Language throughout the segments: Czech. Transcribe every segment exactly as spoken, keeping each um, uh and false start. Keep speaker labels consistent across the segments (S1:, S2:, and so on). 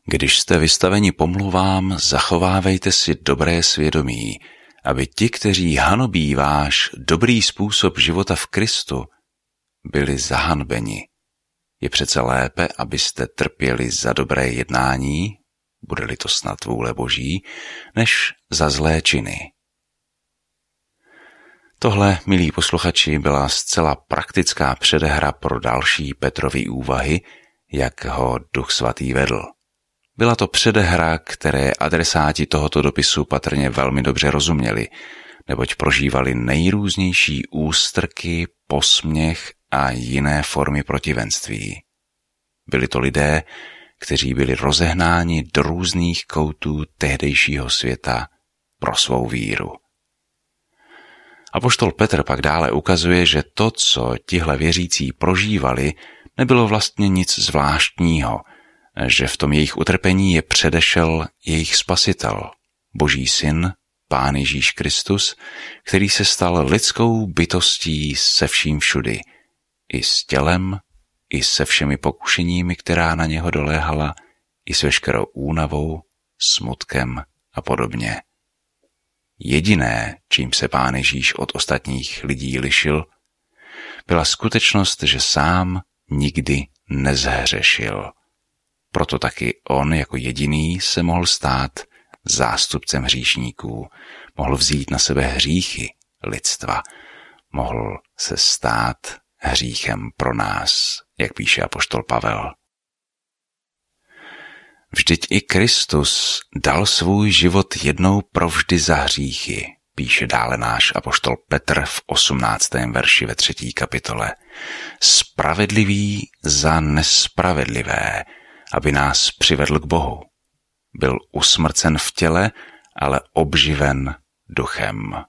S1: Když jste vystaveni pomluvám, zachovávejte si dobré svědomí, aby ti, kteří hanobí váš dobrý způsob života v Kristu, byli zahanbeni. Je přece lépe, abyste trpěli za dobré jednání, bude-li to snad vůle Boží, než za zlé činy. Tohle, milí posluchači, byla zcela praktická předehra pro další Petrovy úvahy, jak ho Duch Svatý vedl. Byla to předehra, které adresáti tohoto dopisu patrně velmi dobře rozuměli, neboť prožívali nejrůznější ústrky, posměch a jiné formy protivenství. Byli to lidé, kteří byli rozehnáni do různých koutů tehdejšího světa pro svou víru. Apoštol Petr pak dále ukazuje, že to, co tihle věřící prožívali, nebylo vlastně nic zvláštního, že v tom jejich utrpení je předešel jejich spasitel, Boží syn, Pán Ježíš Kristus, který se stal lidskou bytostí se vším všudy, i s tělem, i se všemi pokušeními, která na něho doléhala, i s veškerou únavou, smutkem a podobně. Jediné, čím se Pán Ježíš od ostatních lidí lišil, byla skutečnost, že sám nikdy nezhřešil. Proto taky on jako jediný se mohl stát zástupcem hříšníků, mohl vzít na sebe hříchy lidstva, mohl se stát hříchem pro nás, jak píše apoštol Pavel. Vždyť i Kristus dal svůj život jednou provždy za hříchy, píše dále náš apoštol Petr v osmnáctém verši ve třetí kapitole. Spravedlivý za nespravedlivé, aby nás přivedl k Bohu. Byl usmrcen v těle, ale obživen duchem.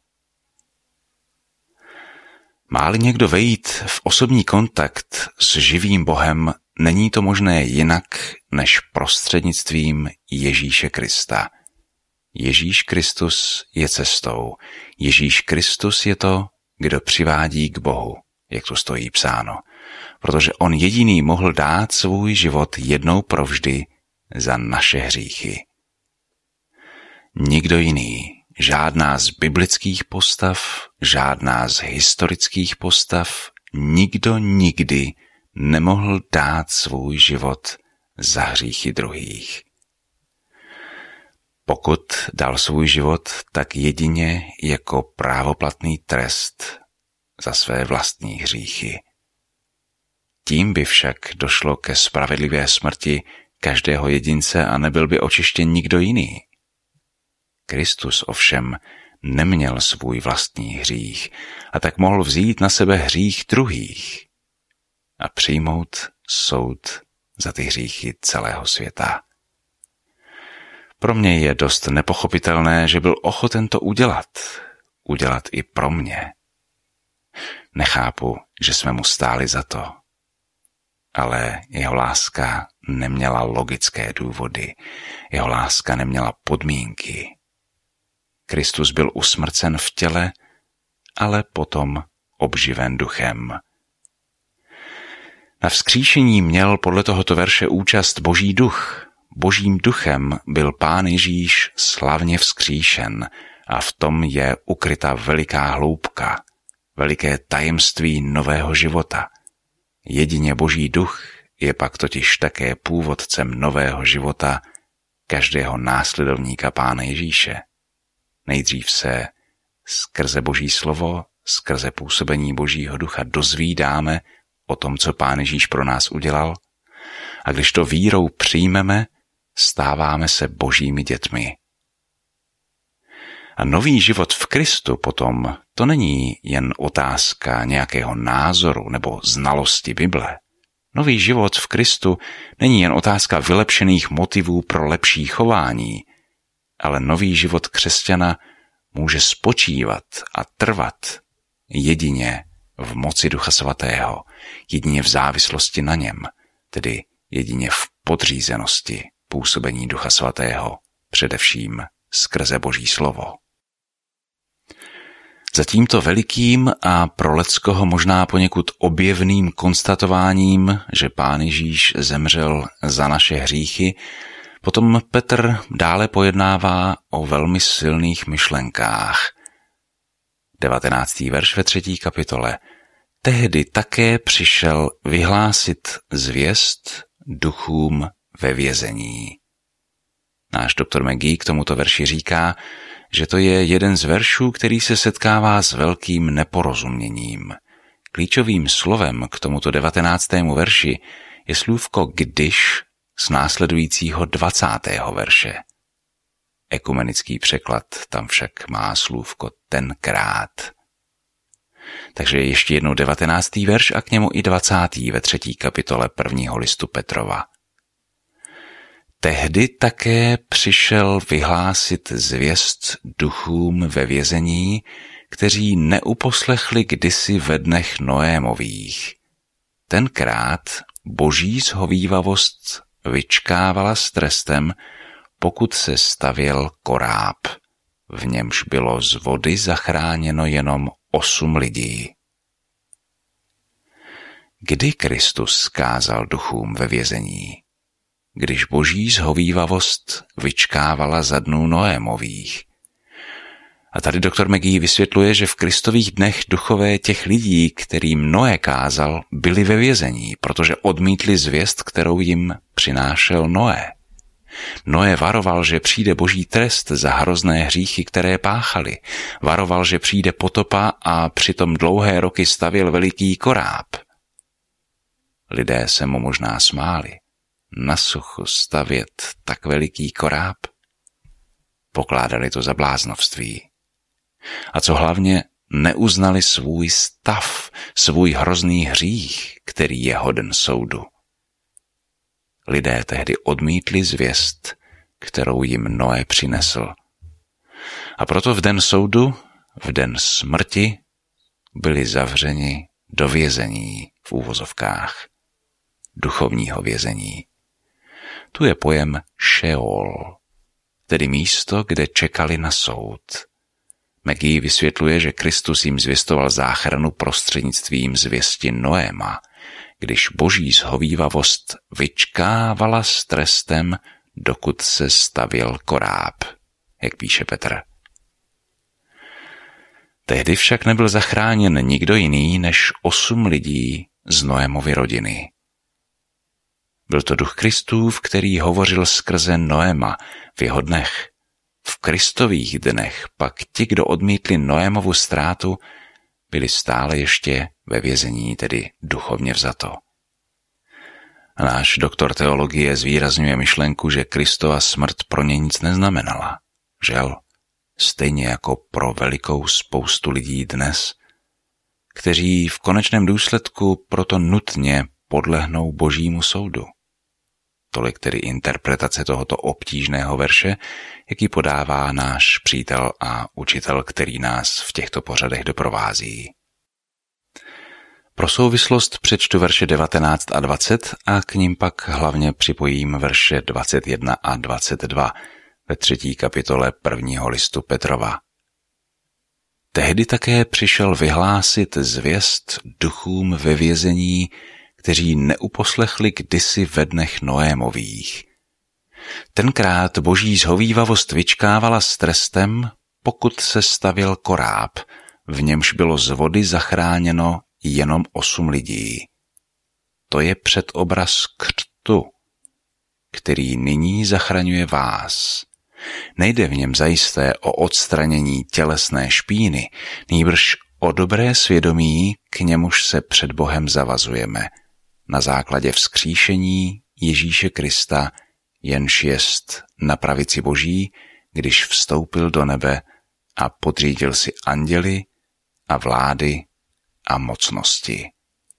S1: Má-li někdo vejít v osobní kontakt s živým Bohem, není to možné jinak než prostřednictvím Ježíše Krista. Ježíš Kristus je cestou. Ježíš Kristus je to, kdo přivádí k Bohu, jak tu stojí psáno. Protože on jediný mohl dát svůj život jednou provždy za naše hříchy. Nikdo jiný, žádná z biblických postav, žádná z historických postav, nikdo nikdy nemohl dát svůj život za hříchy druhých. Pokud dal svůj život, tak jedině jako právoplatný trest za své vlastní hříchy. Tím by však došlo ke spravedlivé smrti každého jedince a nebyl by očištěn nikdo jiný. Kristus ovšem neměl svůj vlastní hřích a tak mohl vzít na sebe hřích druhých a přijmout soud za ty hříchy celého světa. Pro mě je dost nepochopitelné, že byl ochoten to udělat, udělat i pro mě. Nechápu, že jsme mu stáli za to. Ale jeho láska neměla logické důvody, jeho láska neměla podmínky. Kristus byl usmrcen v těle, ale potom obživen duchem. Na vzkříšení měl podle tohoto verše účast Boží duch. Božím duchem byl Pán Ježíš slavně vzkříšen a v tom je ukryta veliká hloubka, veliké tajemství nového života. Jedině Boží duch je pak totiž také původcem nového života každého následovníka Pána Ježíše. Nejdřív se skrze Boží slovo, skrze působení Božího ducha dozvídáme o tom, co Pán Ježíš pro nás udělal, a když to vírou přijmeme, stáváme se Božími dětmi. A nový život v Kristu potom to není jen otázka nějakého názoru nebo znalosti Bible. Nový život v Kristu není jen otázka vylepšených motivů pro lepší chování, ale nový život křesťana může spočívat a trvat jedině v moci Ducha Svatého, jedině v závislosti na něm, tedy jedině v podřízenosti působení Ducha Svatého, především skrze Boží slovo. Za tímto velikým a pro lidskoho možná poněkud objevným konstatováním, že Pán Ježíš zemřel za naše hříchy, Potom Petr dále pojednává o velmi silných myšlenkách. devatenáctý verš ve třetí kapitole. Tehdy také přišel vyhlásit zvěst duchům ve vězení. Náš doktor McGee k tomuto verši říká, že to je jeden z veršů, který se setkává s velkým neporozuměním. Klíčovým slovem k tomuto devatenáctému verši je slůvko když z následujícího dvacátého verše. Ekumenický překlad tam však má slůvko tenkrát. Takže ještě jednou devatenáctý verš a k němu i dvacátý ve třetí kapitole prvního listu Petrova. Tehdy také přišel vyhlásit zvěst duchům ve vězení, kteří neuposlechli kdysi ve dnech Noémových. Tenkrát boží shovívavost vyčkávala s trestem, pokud se stavěl koráb, v němž bylo z vody zachráněno jenom osm lidí. Kdy Kristus kázal duchům ve vězení? Když boží shovívavost vyčkávala za dnů Noémových. A tady doktor McGee vysvětluje, že v Kristových dnech duchové těch lidí, kterým Noé kázal, byli ve vězení, protože odmítli zvěst, kterou jim přinášel Noé. Noé varoval, že přijde boží trest za hrozné hříchy, které páchali. Varoval, že přijde potopa a přitom dlouhé roky stavěl veliký koráb. Lidé se mu možná smáli. Na suchu stavět tak veliký koráb? Pokládali to za bláznovství. A co hlavně, neuznali svůj stav, svůj hrozný hřích, který je hoden soudu. Lidé tehdy odmítli zvěst, kterou jim Noé přinesl. A proto v den soudu, v den smrti, byli zavřeni do vězení v úvozovkách, duchovního vězení. Tu je pojem Šeol, tedy místo, kde čekali na soud. McGee vysvětluje, že Kristus jim zvěstoval záchranu prostřednictvím zvěsti Noéma, když boží shovívavost vyčkávala s trestem, dokud se stavěl koráb, jak píše Petr. Tehdy však nebyl zachráněn nikdo jiný než osm lidí z Noémovy rodiny. Byl to duch Kristův, který hovořil skrze Noéma v jeho dnech. V Kristových dnech pak ti, kdo odmítli Noémovu ztrátu, byli stále ještě ve vězení, tedy duchovně vzato. A náš doktor teologie zvýrazňuje myšlenku, že Kristova smrt pro ně nic neznamenala. Žel, stejně jako pro velikou spoustu lidí dnes, kteří v konečném důsledku proto nutně podlehnou božímu soudu. Tolik tedy interpretace tohoto obtížného verše, jaký podává náš přítel a učitel, který nás v těchto pořadech doprovází. Pro souvislost přečtu verše devatenáct a dvacet a k ním pak hlavně připojím verše dvacet jedna a dvacet dva ve třetí kapitole prvního listu Petrova. Tehdy také přišel vyhlásit zvěst duchům ve vězení, kteří neuposlechli kdysi ve dnech Noémových. Tenkrát boží zhovívavost vyčkávala s trestem, pokud se stavěl koráb, v němž bylo z vody zachráněno jenom osm lidí. To je předobraz křtu, který nyní zachraňuje vás. Nejde v něm zajisté o odstranění tělesné špíny, nýbrž o dobré svědomí, k němuž se před Bohem zavazujeme, na základě vzkříšení Ježíše Krista, jenž jest na pravici Boží, když vstoupil do nebe a podřídil si anděly a vlády a mocnosti.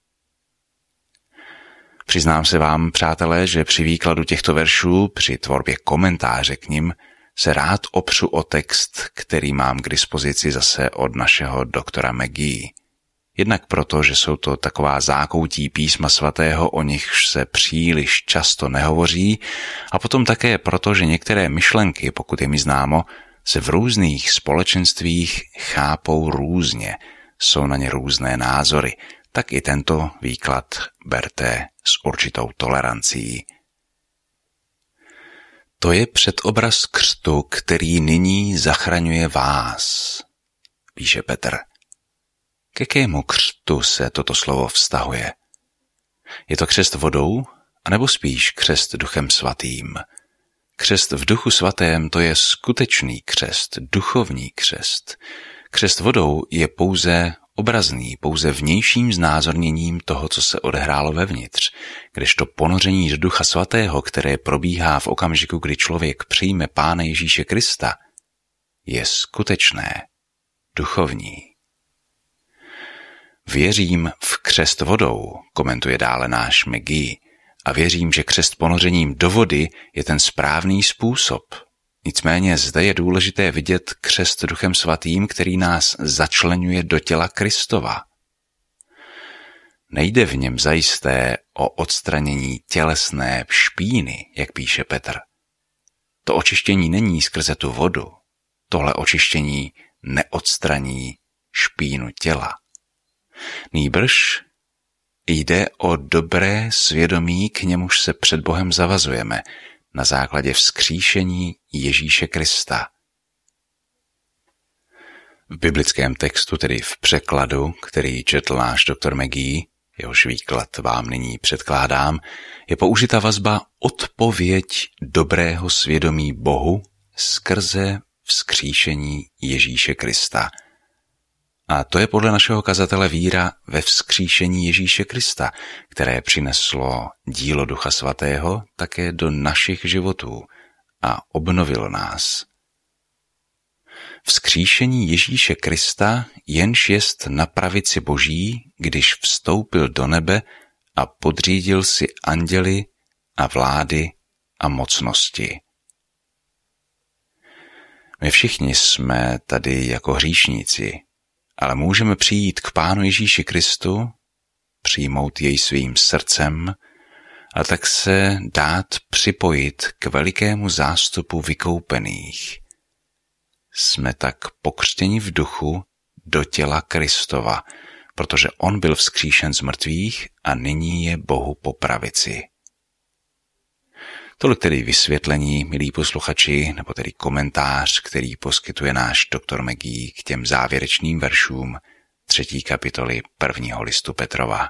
S1: Přiznám se vám, přátelé, že při výkladu těchto veršů, při tvorbě komentáře k nim, se rád opřu o text, který mám k dispozici zase od našeho doktora McGee. Jednak proto, že jsou to taková zákoutí písma svatého, o nichž se příliš často nehovoří, a potom také proto, že některé myšlenky, pokud je mi známo, se v různých společenstvích chápou různě, jsou na ně různé názory, tak i tento výklad berte s určitou tolerancí. To je předobraz křtu, který nyní zachraňuje vás, píše Petr. K jakému křtu se toto slovo vztahuje? Je to křest vodou, anebo spíš křest Duchem svatým? Křest v Duchu svatém to je skutečný křest, duchovní křest. Křest vodou je pouze obrazný, pouze vnějším znázorněním toho, co se odehrálo vevnitř, kdežto ponoření do Ducha svatého, které probíhá v okamžiku, kdy člověk přijme Pána Ježíše Krista, je skutečné, duchovní. Věřím v křest vodou, komentuje dále náš McGee, a věřím, že křest ponořením do vody je ten správný způsob. Nicméně zde je důležité vidět křest Duchem svatým, který nás začleňuje do těla Kristova. Nejde v něm zajisté o odstranění tělesné špíny, jak píše Petr. To očištění není skrze tu vodu. Tohle očištění neodstraní špínu těla. Nýbrž jde o dobré svědomí, k němuž se před Bohem zavazujeme na základě vzkříšení Ježíše Krista. V biblickém textu, tedy v překladu, který četl náš doktor McGee, jehož výklad vám nyní předkládám, je použita vazba odpověď dobrého svědomí Bohu skrze vzkříšení Ježíše Krista. A to je podle našeho kazatele víra ve vzkříšení Ježíše Krista, které přineslo dílo Ducha svatého také do našich životů a obnovilo nás. Vzkříšení Ježíše Krista jenž jest na pravici Boží, když vstoupil do nebe a podřídil si anděly a vlády a mocnosti. My všichni jsme tady jako hříšníci, ale můžeme přijít k Pánu Ježíši Kristu, přijmout jej svým srdcem a tak se dát připojit k velikému zástupu vykoupených. Jsme tak pokřtěni v duchu do těla Kristova, protože on byl vzkříšen z mrtvých a nyní je Bohu po pravici. Tolik tedy vysvětlení, milí posluchači, nebo tedy komentář, který poskytuje náš doktor McGee k těm závěrečným veršům třetí kapitoly prvního listu Petrova.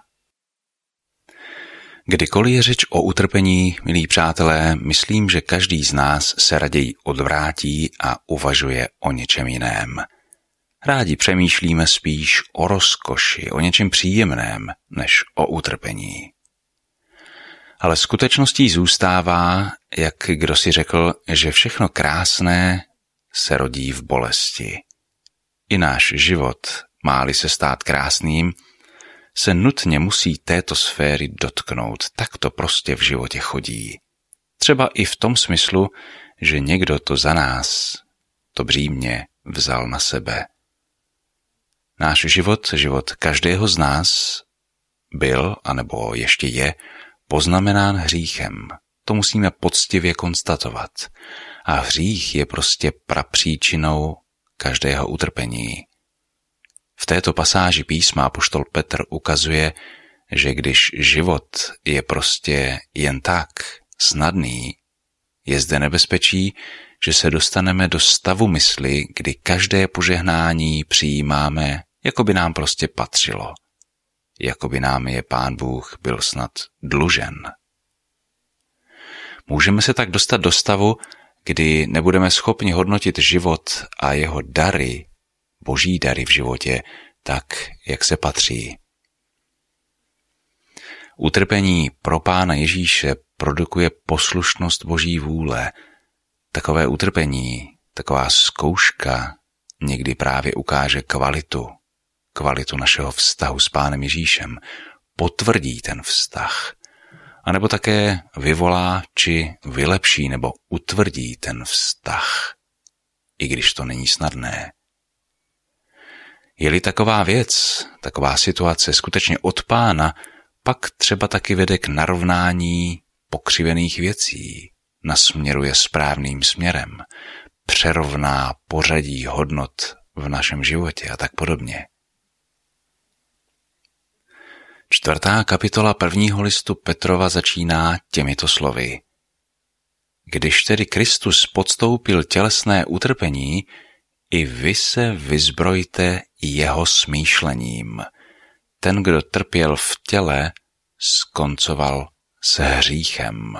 S1: Kdykoliv je řeč o utrpení, milí přátelé, myslím, že každý z nás se raději odvrátí a uvažuje o něčem jiném. Rádi přemýšlíme spíš o rozkoši, o něčem příjemném, než o utrpení. Ale skutečností zůstává, jak kdo si řekl, že všechno krásné se rodí v bolesti. I náš život, má-li se stát krásným, se nutně musí této sféry dotknout, tak to prostě v životě chodí. Třeba i v tom smyslu, že někdo to za nás, to břímě, vzal na sebe. Náš život, život každého z nás byl, anebo ještě je, poznamenán hříchem. To musíme poctivě konstatovat. A hřích je prostě prapříčinou každého utrpení. V této pasáži písma apoštol Petr ukazuje, že když život je prostě jen tak snadný, je zde nebezpečí, že se dostaneme do stavu mysli, kdy každé požehnání přijímáme, jako by nám prostě patřilo. Jako by nám je Pán Bůh byl snad dlužen. Můžeme se tak dostat do stavu, kdy nebudeme schopni hodnotit život a jeho dary, boží dary v životě, tak, jak se patří. Utrpení pro Pána Ježíše produkuje poslušnost boží vůle. Takové utrpení, taková zkouška někdy právě ukáže kvalitu, kvalitu našeho vztahu s Pánem Ježíšem, potvrdí ten vztah, anebo také vyvolá či vylepší nebo utvrdí ten vztah, i když to není snadné. Je-li taková věc, taková situace skutečně od Pána, pak třeba taky vede k narovnání pokřivených věcí, nasměruje správným směrem, přerovná pořadí hodnot v našem životě a tak podobně. Čtvrtá kapitola prvního listu Petrova začíná těmito slovy. Když tedy Kristus podstoupil tělesné utrpení, i vy se vyzbrojte jeho smýšlením. Ten, kdo trpěl v těle, skoncoval s hříchem.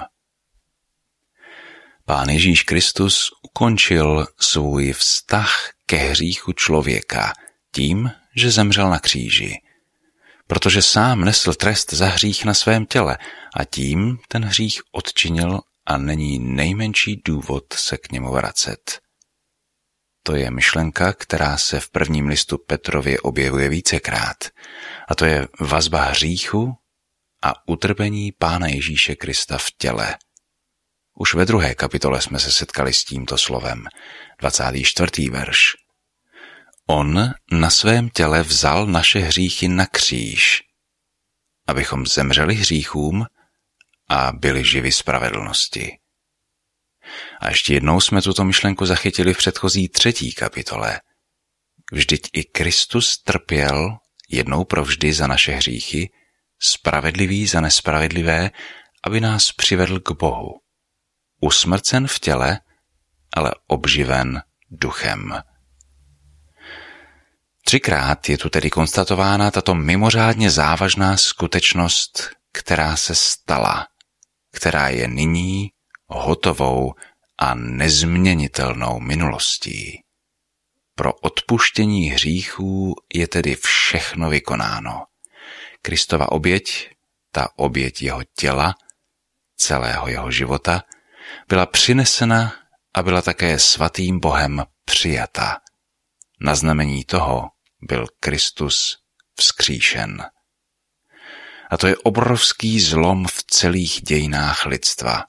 S1: Pán Ježíš Kristus ukončil svůj vztah ke hříchu člověka tím, že zemřel na kříži, protože sám nesl trest za hřích na svém těle a tím ten hřích odčinil a není nejmenší důvod se k němu vracet. To je myšlenka, která se v prvním listu Petrově objevuje vícekrát, a to je vazba hříchu a utrpení Pána Ježíše Krista v těle. Už ve druhé kapitole jsme se setkali s tímto slovem, dvacátý čtvrtý verš. On na svém těle vzal naše hříchy na kříž, abychom zemřeli hříchům a byli živi spravedlnosti. A ještě jednou jsme tuto myšlenku zachytili v předchozí třetí kapitole. Vždyť i Kristus trpěl jednou provždy za naše hříchy, spravedlivý za nespravedlivé, aby nás přivedl k Bohu. Usmrcen v těle, ale obživen duchem. Třikrát je tu tedy konstatována tato mimořádně závažná skutečnost, která se stala, která je nyní hotovou a nezměnitelnou minulostí. Pro odpuštění hříchů je tedy všechno vykonáno. Kristova oběť, ta oběť jeho těla, celého jeho života, byla přinesena a byla také svatým Bohem přijata. Na znamení toho byl Kristus vzkříšen. A to je obrovský zlom v celých dějinách lidstva.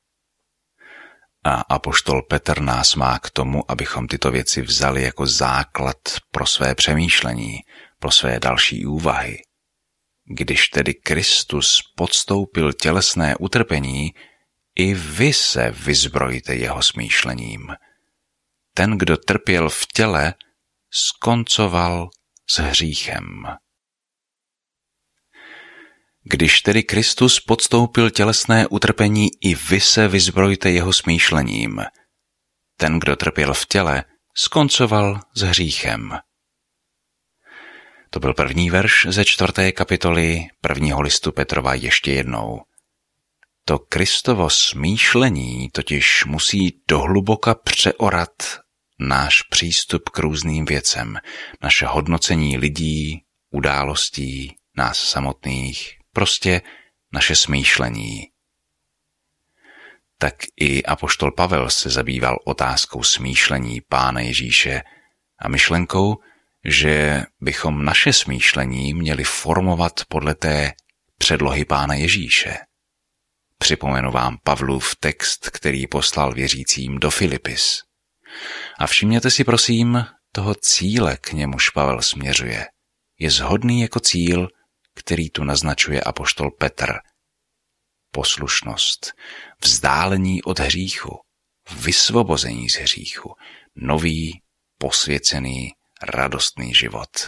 S1: A apoštol Petr nás má k tomu, abychom tyto věci vzali jako základ pro své přemýšlení, pro své další úvahy. Když tedy Kristus podstoupil tělesné utrpení, i vy se vyzbrojte jeho smýšlením. Ten, kdo trpěl v těle, skoncoval s hříchem. Když tedy Kristus podstoupil tělesné utrpení, i vy se vyzbrojte jeho smýšlením. Ten, kdo trpěl v těle, skoncoval s hříchem. To byl první verš ze čtvrté kapitoly prvního listu Petrova ještě jednou. To Kristovo smýšlení totiž musí dohluboka přeorat náš přístup k různým věcem, naše hodnocení lidí, událostí, nás samotných, prostě naše smýšlení. Tak i apoštol Pavel se zabýval otázkou smýšlení Pána Ježíše a myšlenkou, že bychom naše smýšlení měli formovat podle té předlohy Pána Ježíše. Připomenu vám Pavlův text, který poslal věřícím do Filipis. A všimněte si prosím toho cíle, k němuž Pavel směřuje. Je shodný jako cíl, který tu naznačuje apoštol Petr. Poslušnost, vzdálení od hříchu, vysvobození z hříchu, nový, posvěcený, radostný život.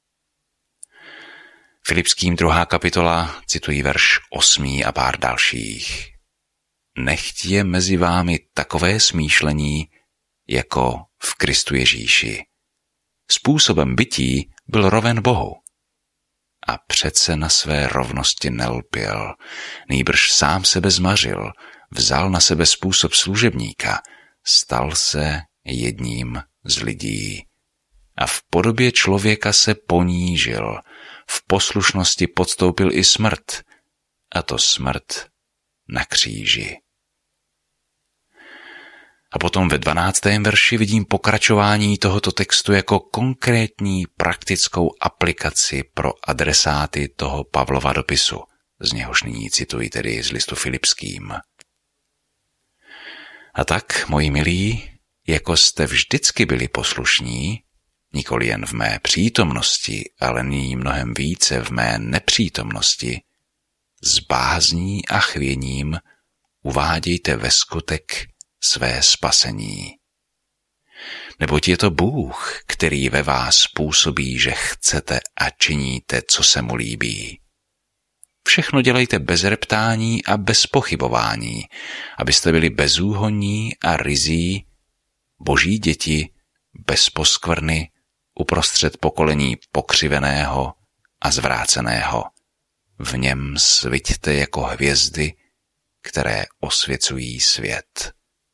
S1: Filipským druhá kapitola, citují verš osmý a pár dalších. Nechť je mezi vámi takové smýšlení, jako v Kristu Ježíši. Způsobem bytí byl roven Bohu. A přece na své rovnosti nelpěl, nýbrž sám sebe zmařil, vzal na sebe způsob služebníka, stal se jedním z lidí. A v podobě člověka se ponížil, v poslušnosti podstoupil i smrt, a to smrt na kříži. A potom ve dvanáctém verši vidím pokračování tohoto textu jako konkrétní praktickou aplikaci pro adresáty toho Pavlova dopisu, z něhož nyní cituji tedy z listu Filipským. A tak, moji milí, jako jste vždycky byli poslušní, nikoli jen v mé přítomnosti, ale nyní mnohem více v mé nepřítomnosti, s bázní a chvěním uvádějte ve skutek své spasení. Neboť je to Bůh, který ve vás působí, že chcete a činíte, co se mu líbí. Všechno dělejte bez reptání a bez pochybování, abyste byli bezúhonní a ryzí, boží děti, bez poskvrny, uprostřed pokolení pokřiveného a zvráceného. V něm sviťte jako hvězdy, které osvěcují svět.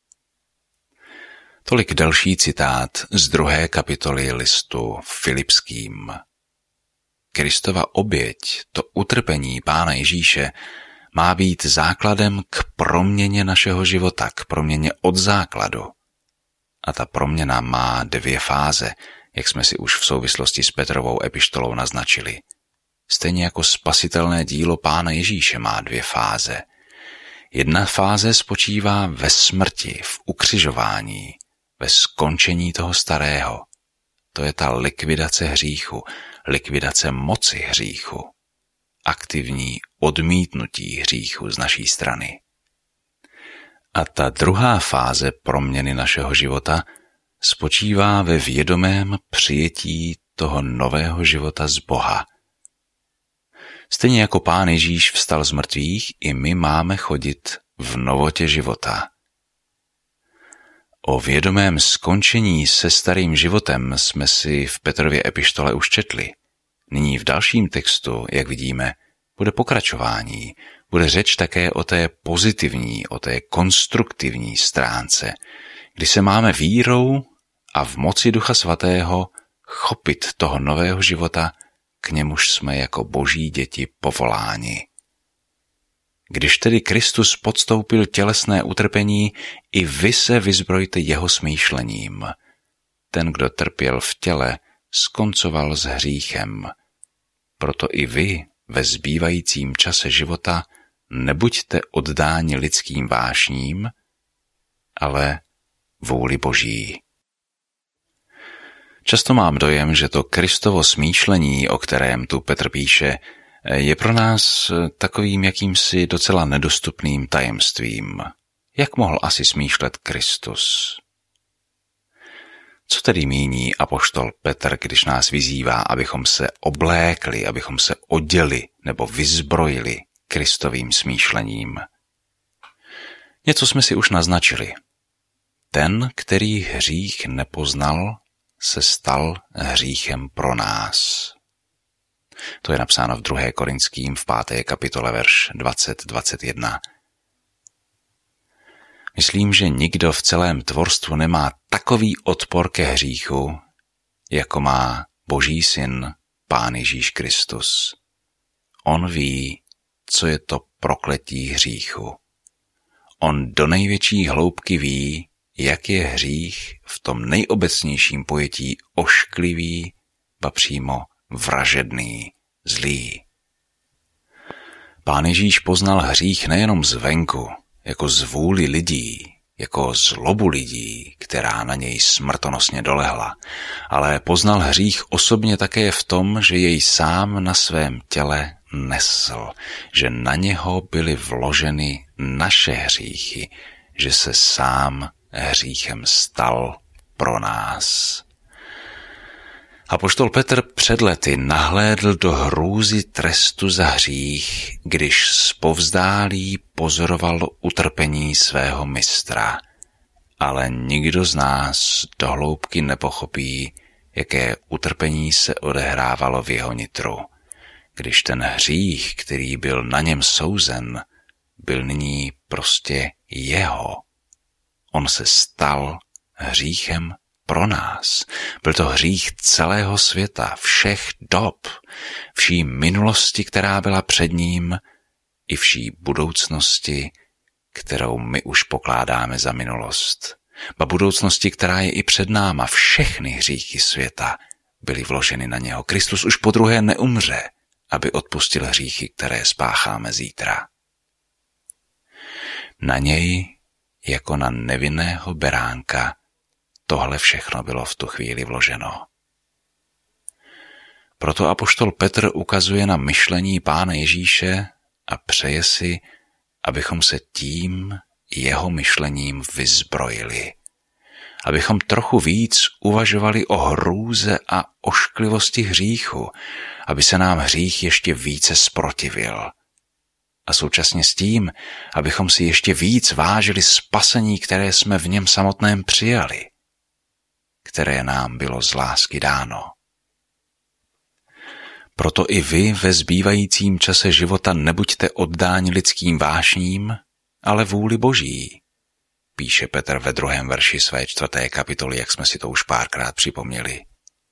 S1: Tolik další citát z druhé kapitoly listu Filipským. Kristova oběť, to utrpení Pána Ježíše, má být základem k proměně našeho života, k proměně od základu. A ta proměna má dvě fáze, jak jsme si už v souvislosti s Petrovou epištolou naznačili. Stejně jako spasitelné dílo Pána Ježíše má dvě fáze. Jedna fáze spočívá ve smrti, v ukřižování, ve skončení toho starého. To je ta likvidace hříchu, likvidace moci hříchu, aktivní odmítnutí hříchu z naší strany. A ta druhá fáze proměny našeho života spočívá ve vědomém přijetí toho nového života z Boha. Stejně jako Pán Ježíš vstal z mrtvých, i my máme chodit v novotě života. O vědomém skončení se starým životem jsme si v Petrově epištole už četli. Nyní v dalším textu, jak vidíme, bude pokračování, bude řeč také o té pozitivní, o té konstruktivní stránce, kdy se máme vírou a v moci Ducha Svatého chopit toho nového života, k němuž jsme jako boží děti povoláni. Když tedy Kristus podstoupil tělesné utrpení, i vy se vyzbrojte jeho smýšlením. Ten, kdo trpěl v těle, skoncoval s hříchem. Proto i vy ve zbývajícím čase života nebuďte oddáni lidským vášním, ale vůli Boží. Často mám dojem, že to Kristovo smýšlení, o kterém tu Petr píše, je pro nás takovým jakýmsi docela nedostupným tajemstvím. Jak mohl asi smýšlet Kristus? Co tedy míní apoštol Petr, když nás vyzývá, abychom se oblékli, abychom se oděli nebo vyzbrojili Kristovým smýšlením? Něco jsme si už naznačili. Ten, který hřích nepoznal, se stal hříchem pro nás. To je napsáno v druhé Korinským v páté kapitole verš dvacet dvacet jedna. Myslím, že nikdo v celém tvorstvu nemá takový odpor ke hříchu, jako má Boží syn, Pán Ježíš Kristus. On ví, co je to prokletí hříchu. On do největší hloubky ví, jak je hřích v tom nejobecnějším pojetí ošklivý, ba přímo vražedný, zlý. Pán Ježíš poznal hřích nejenom zvenku, jako zvůli lidí, jako zlobu lidí, která na něj smrtonosně dolehla, ale poznal hřích osobně také v tom, že jej sám na svém těle nesl, že na něho byly vloženy naše hříchy, že se sám hříchem stal pro nás. Apoštol Petr před lety nahlédl do hrůzy trestu za hřích, když zpovzdálí pozoroval utrpení svého mistra. Ale nikdo z nás do hloubky nepochopí, jaké utrpení se odehrávalo v jeho nitru, když ten hřích, který byl na něm souzen, byl nyní prostě jeho. On se stal hříchem pro nás. Byl to hřích celého světa, všech dob, vší minulosti, která byla před ním, i vší budoucnosti, kterou my už pokládáme za minulost. Ba budoucnosti, která je i před náma, všechny hříchy světa byly vloženy na něho. Kristus už podruhé neumře, aby odpustil hříchy, které spácháme zítra. Na něj, jako na nevinného beránka, tohle všechno bylo v tu chvíli vloženo. Proto apoštol Petr ukazuje na myšlení Pána Ježíše a přeje si, abychom se tím jeho myšlením vyzbrojili. Abychom trochu víc uvažovali o hrůze a ošklivosti hříchu, aby se nám hřích ještě více zprotivil, a současně s tím, abychom si ještě víc vážili spasení, které jsme v něm samotném přijali, které nám bylo z lásky dáno. Proto i vy ve zbývajícím čase života nebuďte oddáni lidským vášním, ale vůli Boží, píše Petr ve druhém verši své čtvrté kapitoly, jak jsme si to už párkrát připomněli.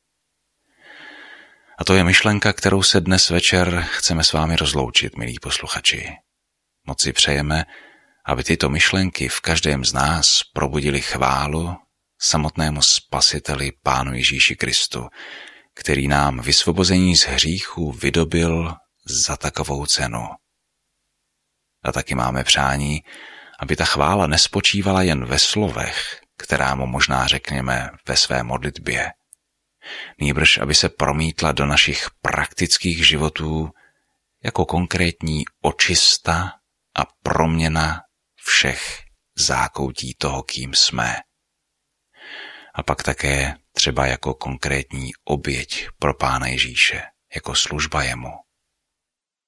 S1: A to je myšlenka, kterou se dnes večer chceme s vámi rozloučit, milí posluchači. Moc si přejeme, aby tyto myšlenky v každém z nás probudily chválu samotnému Spasiteli Pánu Ježíši Kristu, který nám vysvobození z hříchu vydobil za takovou cenu. A taky máme přání, aby ta chvála nespočívala jen ve slovech, která mu možná řekněme ve své modlitbě, nýbrž aby se promítla do našich praktických životů jako konkrétní očista a proměna všech zákoutí toho, kým jsme. A pak také třeba jako konkrétní oběť pro Pána Ježíše, jako služba jemu.